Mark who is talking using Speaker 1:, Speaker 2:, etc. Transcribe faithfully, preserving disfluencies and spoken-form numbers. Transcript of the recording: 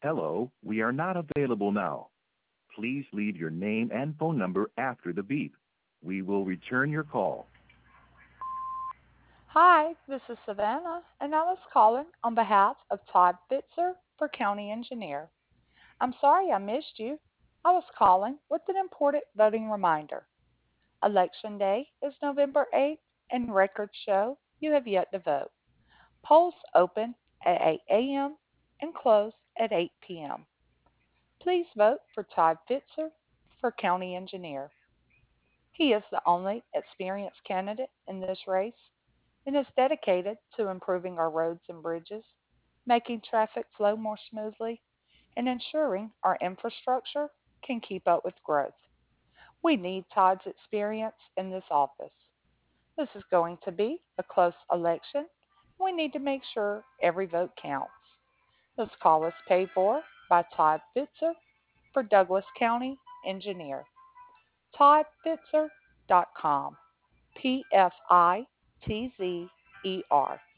Speaker 1: Hello, we are not available now. Please leave your name and phone number after the beep. We will return your call.
Speaker 2: Hi, this is Savannah, and I was calling on behalf of Todd Fitzer for County Engineer. I'm sorry I missed you. I was calling with an important voting reminder. Election Day is November eighth, and records show you have yet to vote. Polls open at eight a m and close at eight p m. Please vote for Todd Fitzer for County Engineer. He is the only experienced candidate in this race and is dedicated to improving our roads and bridges, making traffic flow more smoothly, and ensuring our infrastructure can keep up with growth. We need Todd's experience in this office. This is going to be a close election. We need to make sure every vote counts. This call is paid for by Todd Fitzer for Douglas County Engineer. todd fitzer dot com. P F I T Z E R.